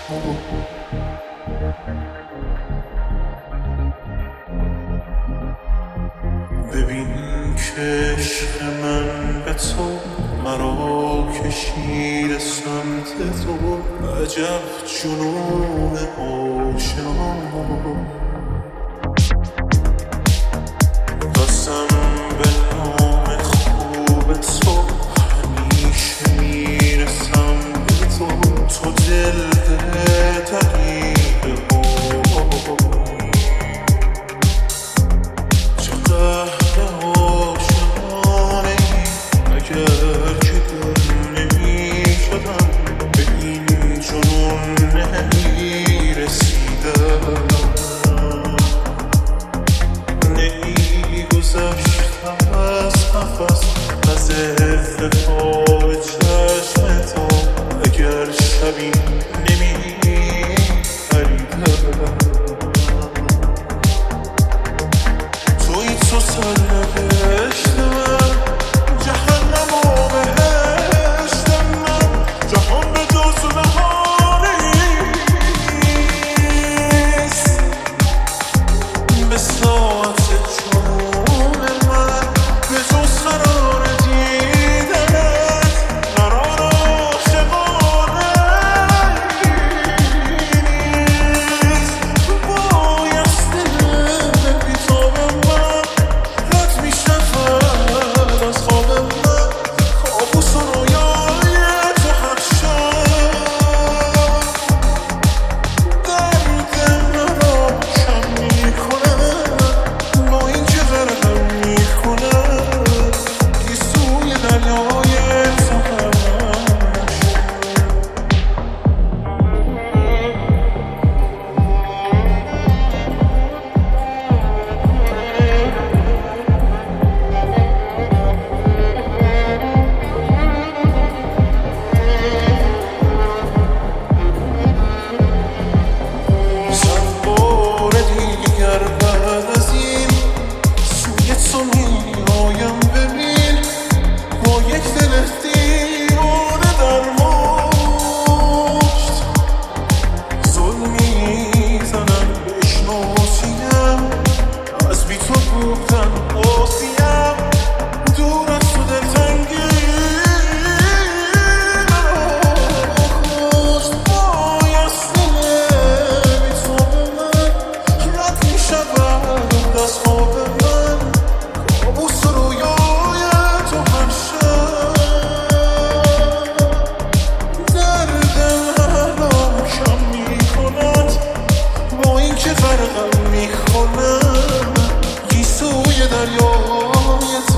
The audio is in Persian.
ببین که عشق من به تو مرا کشید سمت تو، عجب جنون آشنا. قسم به نام خوب تو همیشه میرسم به تو، تو دل تقیه چقدر عاشقانه ای، اگر که دل نمی شدم به این جنون نمی رسیدم، نمی گذشتم از نفس از ارتفاع چشم تو، اگر شبی نمی پریدم. توی تو سرنوشت من، جهنم و بهشت من، جهان به جز نهانی نیست. به ساعت جنون من به جز قرار دیدنت قرار عاشقانه نیست. بایسته بی تو به من رد می شود از خواب من، کابوس و رویای تو هر شب. درد مرا کم می کند با این که غرقم می کند، گیسوی دریای تو هم صد بار دیگر بعد از این سوی تو می آیم. ببین با یک دل دیوانه در مشت ظلم میزنم، بشناسیم از بی تو بودن آسیم. دور از تو دلتنگی مرا کشت، بایسته بی تو به من رد می شود از خواب من، کابوس و رویای تو هر شب. درد مرا کم می کند با این که غرقم می کند، گیسوی دریای